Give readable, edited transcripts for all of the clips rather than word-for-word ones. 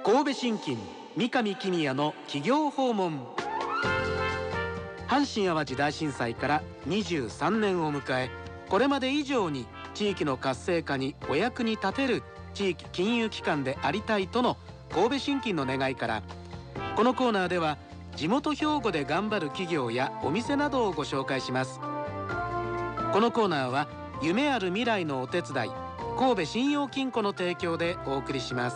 神戸信金三上公也の企業訪問。阪神・淡路大震災から23年を迎え、これまで以上に地域の活性化にお役に立てる地域金融機関でありたいとの神戸信金の願いから、このコーナーでは地元兵庫で頑張る企業やお店などをご紹介します。このコーナーは夢ある未来のお手伝い、神戸信用金庫の提供でお送りします。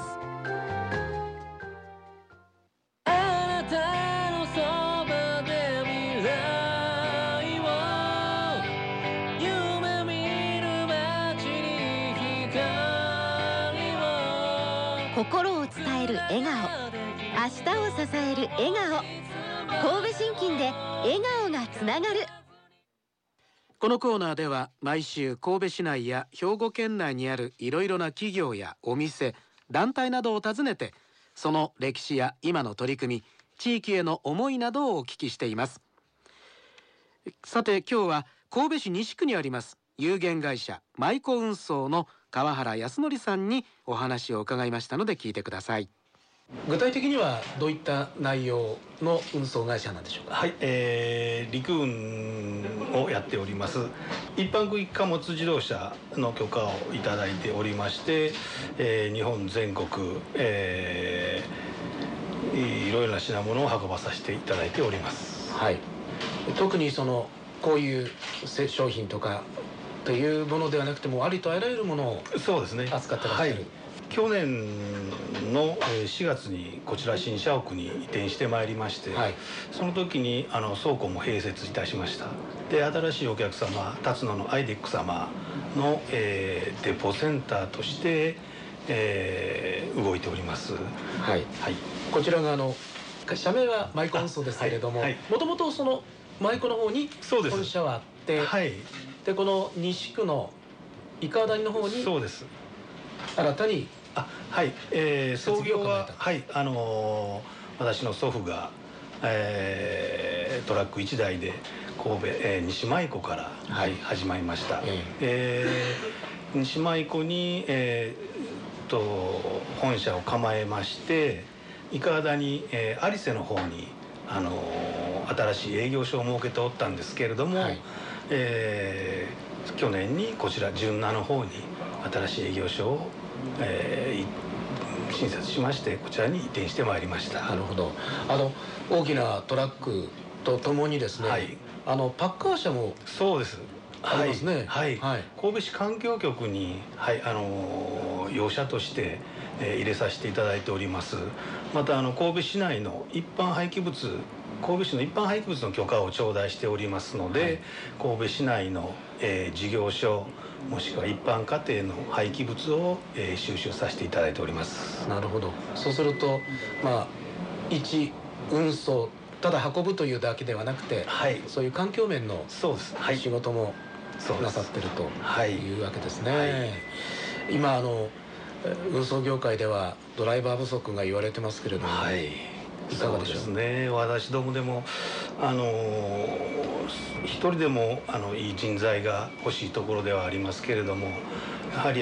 心を伝える笑顔、明日を支える笑顔。神戸信金で笑顔がつながる。 このコーナーでは毎週神戸市内や兵庫県内にあるいろいろな企業やお店、団体などを訪ねて、その歴史や今の取り組み、地域への思いなどをお聞きしています。さて今日は神戸市西区にあります有限会社舞子運送の川原康則さんにお話を伺いましたので聞いてください。具体的にはどういった内容の運送会社なんでしょうか。 はい、陸運をやっております。一般貨物自動車の許可をいただいておりまして、日本全国、いろいろな品物を運ばさせていただいております。 はい、特にこういう商品とかというものではなくても、ありとあらゆるものを扱ってらっしゃる。 はい、去年の4月にこちら新社屋に移転してまいりまして、はい、その時に倉庫も併設いたしました。で、新しいお客様、辰野のアイデック様の、デポセンターとして、動いております。 はい、はい、こちらが社名は舞子運送ですけれども、もともと舞子の方に本社はあって、はい、でこの西区の伊川谷の方にそうです新たにはい、創業は、はい、私の祖父が、トラック1台で神戸、西舞子から、はい、始まりました。西舞子に、本社を構えまして、伊川谷、有瀬の方に新しい営業所を設けておったんですけれども、はい、去年にこちら純奈の方に新しい営業所を、新設しまして、こちらに移転してまいりました。 なるほど。大きなトラックとともにですね、はい、パッカー車もそうですありますね。 はい、はい、神戸市環境局に、はい、用車として、入れさせていただいております。また神戸市内の一般廃棄物、神戸市の一般廃棄物の許可を頂戴しておりますので、はい、神戸市内の、事業所もしくは一般家庭の廃棄物を、収集させていただいております。 なるほど。そうすると、一運送、ただ運ぶというだけではなくて、はい、そういう環境面の仕事もなさってるというわけですね。はいはい、今運送業界ではドライバー不足が言われてますけれども、はい、いかがでしょう。 そうですね、私どもでも一人でもいい人材が欲しいところではありますけれども、やはり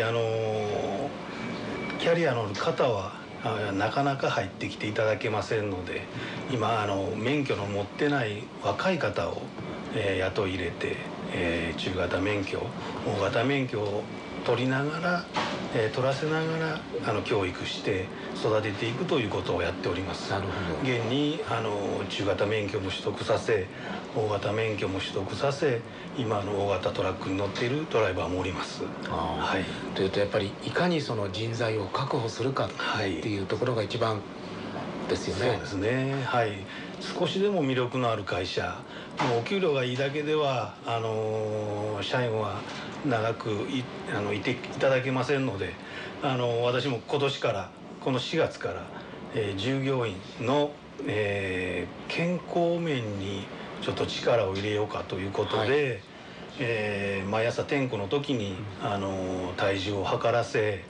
キャリアの方はなかなか入ってきていただけませんので、今免許の持ってない若い方を、雇い入れて、中型免許、大型免許を取りながら、取らせながら教育して育てていくということをやっております。なるほど。現に中型免許も取得させ、大型免許も取得させ、今大型トラックに乗っているドライバーもおります。 はい、というとやっぱりいかにその人材を確保するかっていうところが一番ですよね。 そうですね。はい。少しでも魅力のある会社、もうお給料がいいだけでは社員は長くいていただけませんので、私も今年からこの4月から、従業員の、健康面にちょっと力を入れようかということで、はい、毎朝点呼の時に体重を測らせ、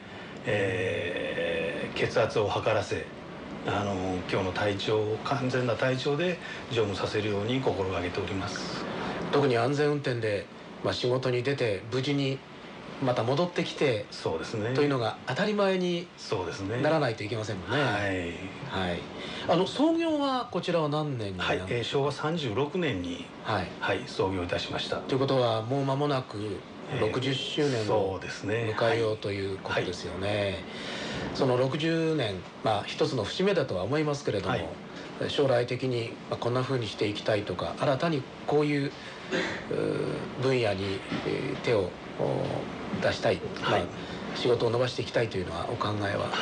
血圧を測らせ、今日の体調を完全な体調で乗務させるように心がけております。 特に安全運転で、仕事に出て無事にまた戻ってきてそうですねというのが当たり前にそうですねならないといけませんもんね。 はいはい。創業はこちらは何年になるんですか？ 昭和36年に創業いたしました。 ということはもう間もなく60周年を迎えようということですよね。その60年、一つの節目だとは思いますけれども、将来的にこんな風にしていきたいとか、新たにこういう分野に手を出したい、仕事を伸ばしていきたいというのはお考えは？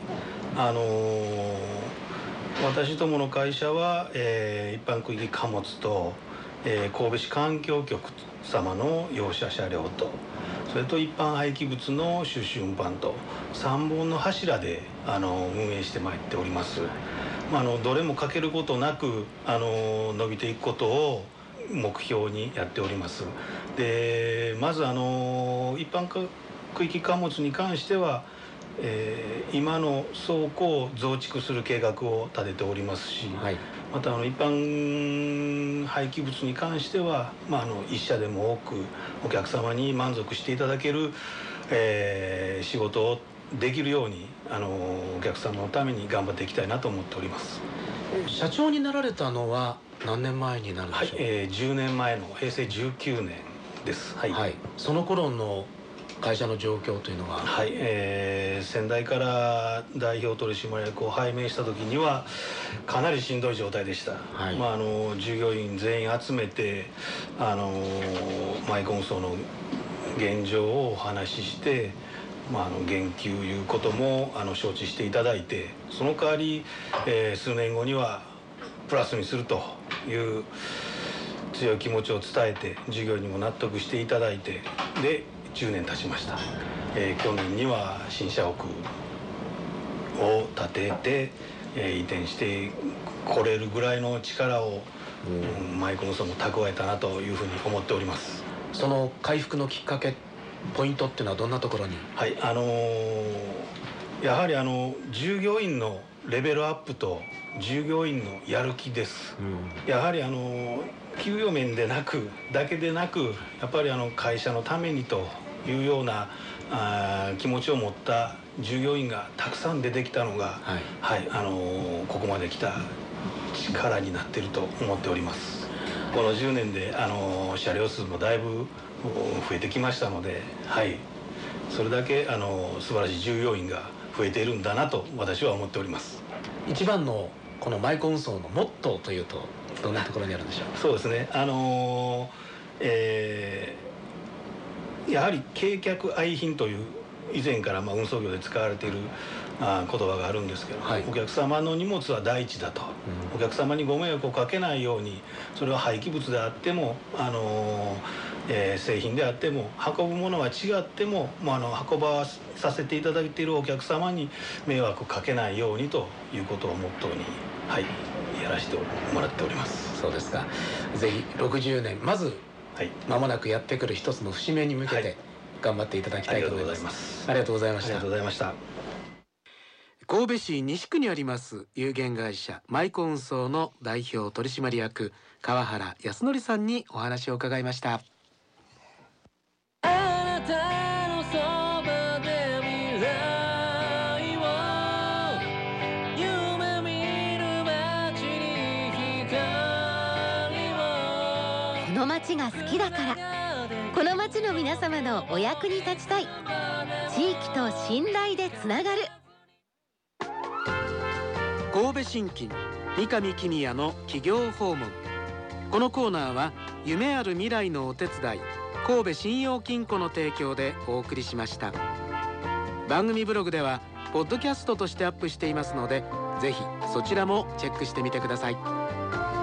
私どもの会社は、一般区域貨物と、神戸市環境局様の用車車両と、それと一般廃棄物の収集運搬と3本の柱で運営してまいっております。どれも欠けることなく伸びていくことを目標にやっております。でまず一般区域貨物に関しては、今の倉庫を増築する計画を立てておりますし、また一般廃棄物に関しては、一社でも多くお客様に満足していただける、仕事をできるようにお客様のために頑張っていきたいなと思っております。 社長になられたのは何年前になるんでしょう？ 10年前の平成19年です。 その頃の会社の状況というのは？ 先代から代表取締役を拝命した時にはかなりしんどい状態でした。従業員全員集めてマイコンソの現状をお話しして、言及いうことも承知していただいて、その代わり、数年後にはプラスにするという強い気持ちを伝えて、従業員にも納得していただいて、で10年経ちました。去年には新社屋を建てて、移転してこれるぐらいの力を、マイコンソも蓄えたなというふうに思っております。 その回復のきっかけ、ポイントっていうのはどんなところに？ やはり従業員のレベルアップと従業員のやる気です。やはり給与面でだけでなく、やっぱり会社のためにというような気持ちを持った従業員がたくさん出てきたのが、ここまで来た力になっていると思っております。この10年で車両数もだいぶ増えてきましたので、それだけ素晴らしい従業員が増えているんだなと私は思っております。 一番のこのマイコンソのモットーというとどんなところにあるんでしょう？ そうですね、やはり軽客愛品という以前から運送業で使われている言葉があるんですけど、お客様の荷物は第一だと、お客様にご迷惑をかけないように、それは廃棄物であっても製品であっても、運ぶものは違っても、運ばさせていただいているお客様に迷惑をかけないようにということをモットーに、やらせてもらっております。 そうですか。ぜひ60年まず間もなくやってくる一つの節目に向けて頑張っていただきたいと思います。ありがとうございました。 ありがとうございました。 神戸市西区にあります有限会社マイコ運送の代表取締役川原康則さんにお話を伺いました。あなたのそばで未来を夢見る街に光を、 この街が好きだから、この街の皆様のお役に立ちたい、地域と信頼でつながる。 神戸信金三上公也の企業訪問。このコーナーは夢ある未来のお手伝い神戸信用金庫の提供でお送りしました。番組ブログではポッドキャストとしてアップしていますので、ぜひそちらもチェックしてみてください。